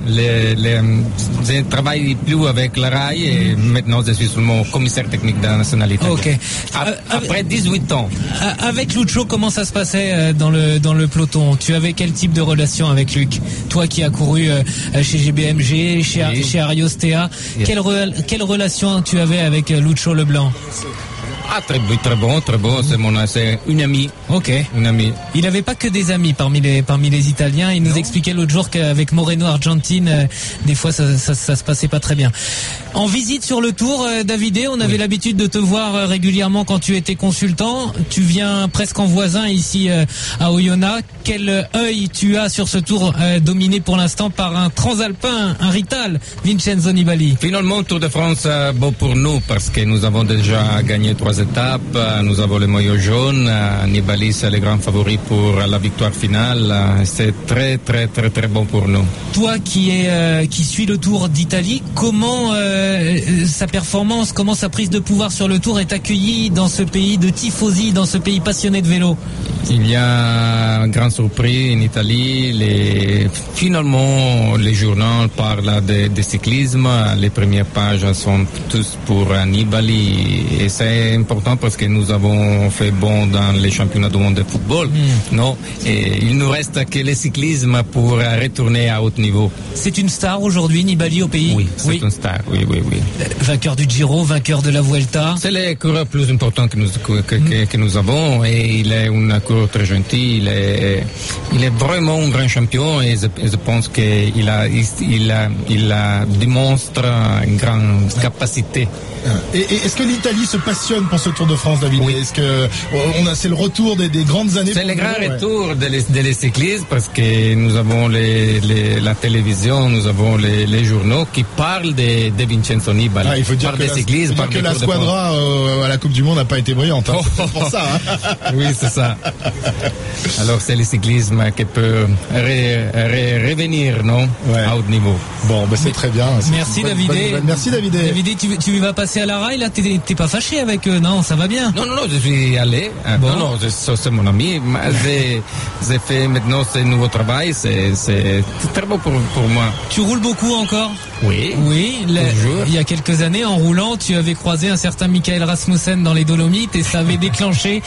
Je ne travaille plus avec la RAI et maintenant je suis seulement commissaire technique de la nationalité. Ok. Après 18 ans. Avec Lucho, comment ça se passait dans le peloton? Tu avais quel type de relation avec Luc? Toi qui as couru chez GBMG, chez Ariostea, quelle relation tu avais avec Lucho Leblanc? Ah, très bon, c'est une amie. Ok. Une amie. Il n'avait pas que des amis parmi les Italiens. Il nous expliquait l'autre jour qu'avec Moreno Argentine, des fois ça se passait pas très bien. En visite sur le Tour, Davide, on avait l'habitude de te voir régulièrement quand tu étais consultant. Tu viens presque en voisin ici à Oyonnax. Quel œil tu as sur ce Tour dominé pour l'instant par un transalpin, un Rital, Vincenzo Nibali? Finalement, Tour de France, bon pour nous parce que nous avons déjà gagné 3 étapes. Nous avons le maillot jaune. Nibali, c'est le grand favori pour la victoire finale. C'est très bon pour nous. Toi qui suis le Tour d'Italie, comment sa performance, comment sa prise de pouvoir sur le Tour est accueillie dans ce pays de tifosi, dans ce pays passionné de vélo? Il y a une grande surprise en Italie. Finalement, les journaux parlent de cyclisme. Les premières pages sont tous pour Nibali. Et c'est important parce que nous avons fait bon dans les championnats du monde de football. Non? Et il nous reste que le cyclisme pour retourner à haut niveau. C'est une star aujourd'hui, Nibali, au pays? Oui, c'est une star. Oui. Vainqueur du Giro, vainqueur de la Vuelta. C'est le coureur plus important que nous avons. Et il est un coureur très gentil. Il est vraiment un grand champion et je pense qu'il démontre une grande capacité. Et est-ce que l'Italie se passionne pour ce Tour de France, David? Oui. Est-ce que c'est le retour des grandes années? C'est le grand retour des cyclistes parce que nous avons la télévision, nous avons les journaux qui parlent de Vincenzo Nibali. Il faut dire que la squadra à la Coupe du Monde n'a pas été brillante. Hein. C'est pour ça. Hein. Oui, c'est ça. Alors c'est le cyclisme qui peut revenir, non? À haut niveau. Bon, c'est très bien. Merci David. Merci David. David, tu vas passer à la Rai, là, t'es pas fâché avec eux, non? Ça va bien? Non, je suis allé. Bon. Non, c'est mon ami. J'ai fait maintenant ce nouveau travail. C'est très beau pour moi. Tu roules beaucoup encore? Oui. Il y a quelques années, en roulant, tu avais croisé un certain Michael Rasmussen dans les Dolomites et ça avait déclenché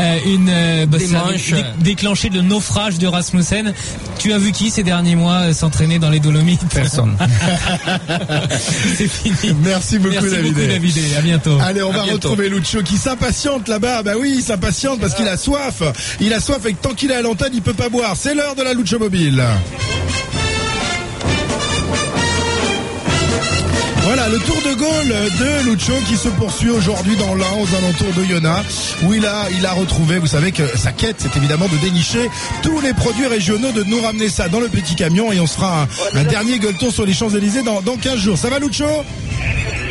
déclenché le naufrage de Rasmussen. Tu as vu qui ces derniers mois s'entraîner dans les Dolomites? Personne. C'est fini. Merci beaucoup, David. À bientôt. Allez, on va retrouver Lucho qui s'impatiente là-bas. Bah oui, il s'impatiente parce qu'il a soif. Il a soif et que tant qu'il est à l'antenne, il peut pas boire. C'est l'heure de la Lucho Mobile. Voilà, le Tour de Gaulle de Lucho qui se poursuit aujourd'hui dans l'Ain, aux alentours d'Oyonnax, où il a retrouvé, vous savez que sa quête, c'est évidemment de dénicher tous les produits régionaux, de nous ramener ça dans le petit camion et on se fera un dernier gueuleton sur les Champs-Élysées dans 15 jours. Ça va, Lucho?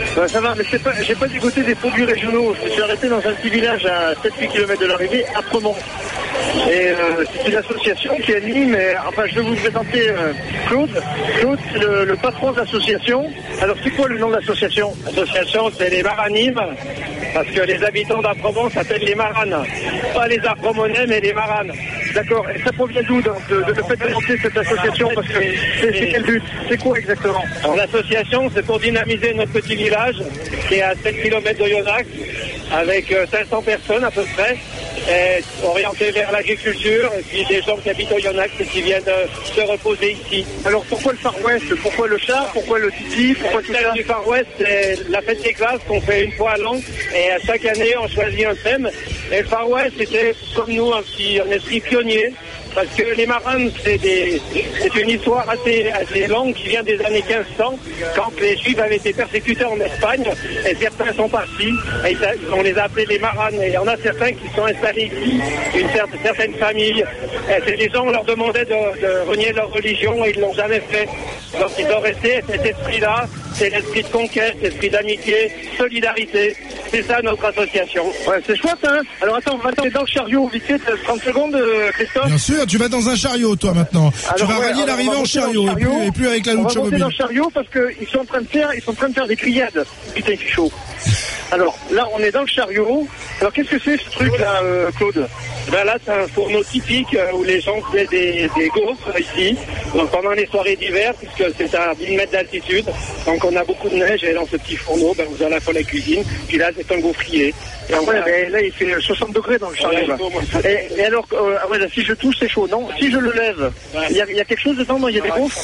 Ça va, mais j'ai pas dégoûté des produits régionaux. Je me suis arrêté dans un petit village à 7-8 km de l'arrivée, à Premont. Et c'est une association qui anime, je vais vous présenter Claude. Claude, c'est le patron de l'association. Alors, c'est quoi le nom de l'association? L'association, c'est les Maranimes, parce que les habitants d'Apremont s'appellent les Maranes. Pas les Apremonais, mais les Maranes. D'accord. Et ça provient d'où, de le fait de monter cette association? Parce que c'est quel but? C'est quoi exactement? Alors, l'association, c'est pour dynamiser notre petit village, qui est à 7 km d'Oyonnax, avec 500 personnes à peu près, orientées vers l'agriculture, et puis des gens qui habitent Oyonnax et qui viennent se reposer ici. Alors pourquoi le Far West? Pourquoi le char? Pourquoi le titi? Pourquoi tout ça? Du Far West, c'est la fête des classes qu'on fait une fois à l'an, et à chaque année on choisit un thème. Et le Far West, c'était comme nous un esprit pionnier. Parce que les Maranes, c'est une histoire assez longue qui vient des années 1500, quand les Juifs avaient été persécutés en Espagne, et certains sont partis, et on les a appelés les Maranes, et il y en a certains qui sont installés ici, certaines familles. Et les gens leur demandaient de renier leur religion, et ils ne l'ont jamais fait. Donc ils ont resté cet esprit-là, c'est l'esprit de conquête, l'esprit d'amitié, solidarité. C'est ça notre association. Ouais, c'est chouette, hein. Alors attends, on va aller dans le chariot, vite fait, 30 secondes, Christophe. Bien sûr, tu vas dans un chariot, toi, maintenant. Alors, tu vas rallier l'arrivée en chariot, et plus avec la Lucha Mobile. On va monter dans le chariot parce qu'ils sont en train de faire des criades. Putain, il fait chaud. Alors, là, on est dans le chariot. Alors, qu'est-ce que c'est, ce truc-là, Claude? Ben là, c'est un fourneau typique où les gens faisaient des gaufres ici. Donc, pendant les soirées d'hiver, puisque c'est à 10 mètres d'altitude. Donc, on a beaucoup de neige et dans ce petit fourneau, vous avez la fois la cuisine. Puis là, c'est un gaufrier. Et là, il fait 60 degrés dans le chariot. Et alors, si je touche, c'est chaud, non? Si je le lève, il y a quelque chose dedans, non? Il y a des gaufres?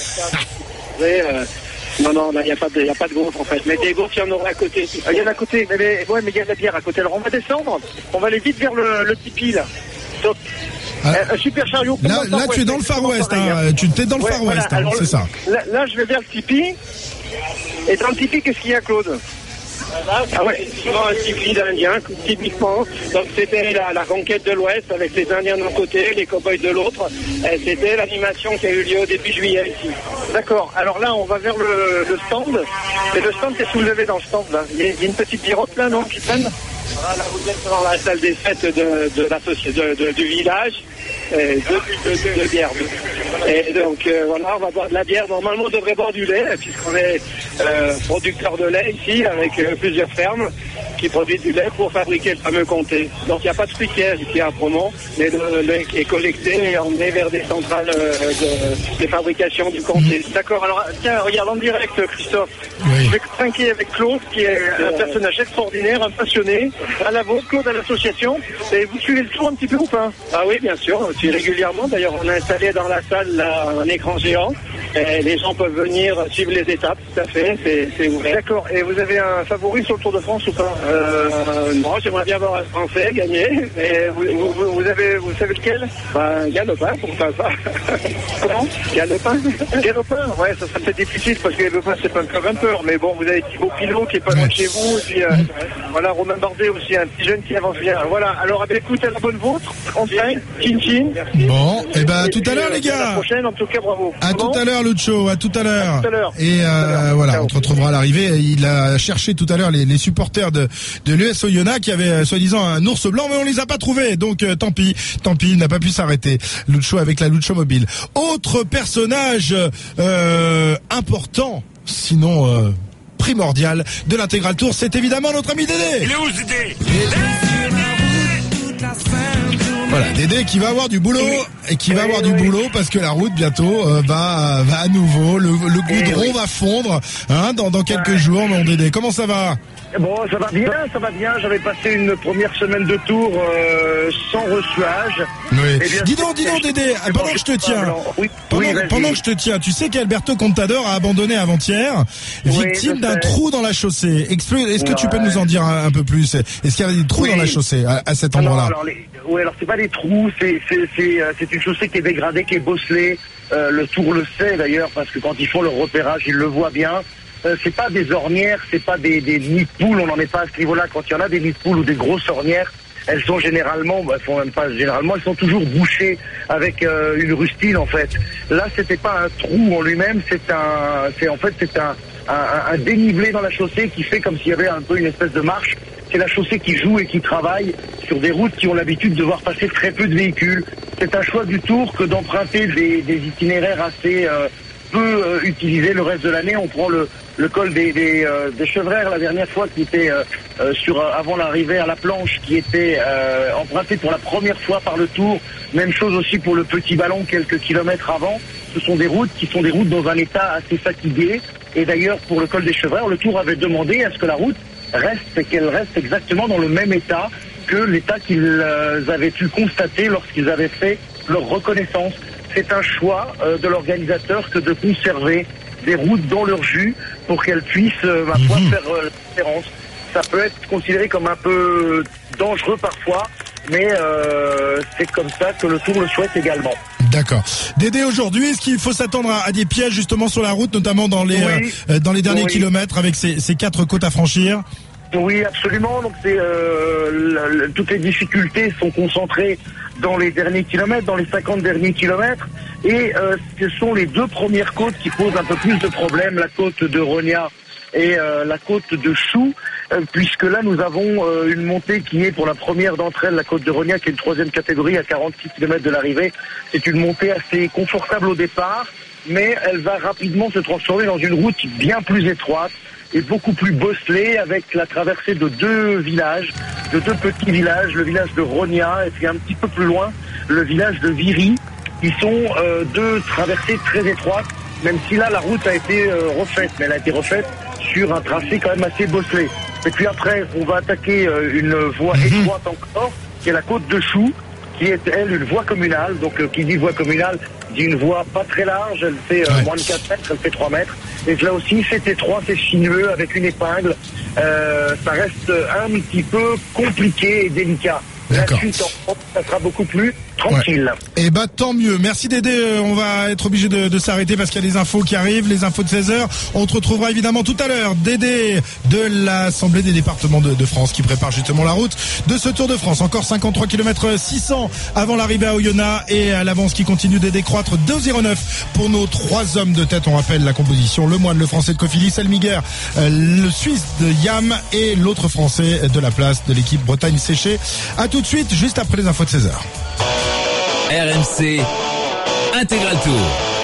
Non, il n'y a pas de gaufres en fait. Mais des gaufres, il y en aura à côté. Il y en a à côté, mais il y a de la bière à côté. Alors on va descendre, on va aller vite vers le tipi là. Donc, un super chariot. Là, tu es dans le Far West, hein. Tu es dans le Far West, hein, c'est ça. Là, je vais vers le tipi. Et dans le tipi, qu'est-ce qu'il y a, Claude? C'est souvent un tipi d'Indien, typiquement. Donc c'était la conquête de l'Ouest avec les Indiens d'un côté, les cow-boys de l'autre. C'était l'animation qui a eu lieu au début juillet ici. D'accord. Alors là, on va vers le stand. Et le stand, qu'est-ce que vous avez dans le stand là? Il y a une petite birotte là, non, qui traîne? Là, vous êtes dans la salle des fêtes du village. De bière. Et donc on va boire de la bière. Normalement on devrait boire du lait puisqu'on est producteur de lait ici avec plusieurs fermes qui produisent du lait pour fabriquer le fameux comté. Donc il n'y a pas de fruitière ici à Premont, mais le lait qui est collecté et emmené vers des centrales de fabrication du comté. D'accord, alors tiens, regarde en direct Christophe. Oui. Je vais trinquer avec Claude qui est un personnage extraordinaire, un passionné. À la vôtre, Claude, à l'association. Et vous suivez le tour un petit peu ou pas? Ah oui, bien sûr, on suit régulièrement. D'ailleurs, on a installé dans la salle là, un écran géant. Et les gens peuvent venir suivre les étapes, tout à fait, c'est ouvert. D'accord, et vous avez un favori sur le Tour de France ou pas? Non, j'aimerais bien voir un Français gagner. Et vous savez lequel? Galopin, pourquoi pas. Comment? Galopin. Galopin, ouais, ça serait peut-être difficile parce que Galopin c'est pas un grimpeur, mais bon, vous avez Thibaut Pinot qui est pas loin de chez vous, et puis voilà, Romain Bardet aussi, un petit jeune qui avance bien. Voilà, alors écoute, à la bonne vôtre, on tient, chin. Bon, et ben tout à l'heure les gars. À la prochaine, en tout cas, bravo. À tout à l'heure Lucho, à tout à l'heure. Et voilà, on te retrouvera à l'arrivée. Il a cherché tout à l'heure les supporters de l'US Oyonnax qui avaient soi-disant un ours blanc, mais on les a pas trouvés. Donc tant pis, il n'a pas pu s'arrêter. Lucho avec la Lucha Mobile. Autre personnage important, sinon primordial de l'Intégral Tour, c'est évidemment notre ami Dédé. Il est où Dédé? Voilà, Dédé qui va avoir du boulot et qui va avoir du boulot parce que la route bientôt va à nouveau, le goudron va fondre dans quelques jours. Mon Dédé, comment ça va? Bon, ça va bien. J'avais passé une première semaine de tour sans reçuage. Oui. Dis donc Dédé, pendant que je te tiens, pendant que je te tiens, tu sais qu'Alberto Contador a abandonné avant-hier, victime d'un trou dans la chaussée. Est-ce que tu peux nous en dire un peu plus? Est-ce qu'il y avait des trous dans la chaussée à cet endroit-là? Alors c'est pas des trous, c'est une chaussée qui est dégradée, qui est bosselée. Le Tour le sait d'ailleurs parce que quand ils font leur repérage, ils le voient bien. C'est pas des ornières, c'est pas des nids de poules, on n'en est pas à ce niveau-là. Quand il y en a des nids de poules ou des grosses ornières, elles sont généralement, elles sont toujours bouchées avec une rustine en fait. Là, c'était pas un trou en lui-même, c'est un dénivelé dans la chaussée qui fait comme s'il y avait un peu une espèce de marche. C'est la chaussée qui joue et qui travaille sur des routes qui ont l'habitude de voir passer très peu de véhicules. C'est un choix du Tour que d'emprunter des itinéraires assez peu utilisés le reste de l'année. On prend le col des Chevrères la dernière fois qui était avant l'arrivée à la planche, qui était emprunté pour la première fois par le Tour. Même chose aussi pour le Petit Ballon quelques kilomètres avant. Ce sont des routes qui sont des routes dans un état assez fatigué. Et d'ailleurs pour le col des Chevrères, le Tour avait demandé à ce que la route qu'elle reste exactement dans le même état que l'état qu'ils avaient pu constater lorsqu'ils avaient fait leur reconnaissance. C'est un choix de l'organisateur que de conserver des routes dans leur jus pour qu'elles puissent, faire la différence. Ça peut être considéré comme un peu dangereux parfois, mais c'est comme ça que le Tour le souhaite également. D'accord. Dédé, aujourd'hui, est-ce qu'il faut s'attendre à des pièges justement sur la route, notamment dans les derniers kilomètres avec ces 4 côtes à franchir? Oui, absolument. Donc toutes les difficultés sont concentrées dans les derniers kilomètres, dans les 50 derniers kilomètres. Et ce sont les 2 premières côtes qui posent un peu plus de problèmes, la côte de Rogna et la côte de Choux, puisque là nous avons une montée qui est pour la première d'entre elles, la côte de Rogna, qui est une 3e catégorie à 46 km de l'arrivée. C'est une montée assez confortable au départ, mais elle va rapidement se transformer dans une route bien plus étroite et beaucoup plus bosselée, avec la traversée de 2 villages, de 2 petits villages, le village de Rogna et puis un petit peu plus loin le village de Viry, qui sont 2 traversées très étroites, même si là la route a été refaite, mais elle a été refaite sur un tracé quand même assez bosselé. Et puis après, on va attaquer une voie étroite encore, qui est la côte de Choux, qui est, elle, une voie communale. Donc, qui dit voie communale, dit une voie pas très large, elle fait moins de 4 mètres, elle fait 3 mètres. Et là aussi, c'est étroit, c'est sinueux, avec une épingle. Ça reste un petit peu compliqué et délicat. La suite, ça sera beaucoup plus tranquille. Ouais. Et tant mieux. Merci Dédé. On va être obligé de s'arrêter parce qu'il y a des infos qui arrivent, les infos de 16h. On te retrouvera évidemment tout à l'heure. Dédé de l'Assemblée des départements de France qui prépare justement la route de ce Tour de France. Encore 53 km 600 avant l'arrivée à Oyonnax et à l'avance qui continue de décroître. 2,09 pour nos 3 hommes de tête. On rappelle la composition: le Moine, le Français de Cofidis, Elmiguer, le Suisse de Yam et l'autre Français de la place de l'équipe Bretagne Séché. À tout de suite, juste après les infos de 16h. RMC Intégral Tour.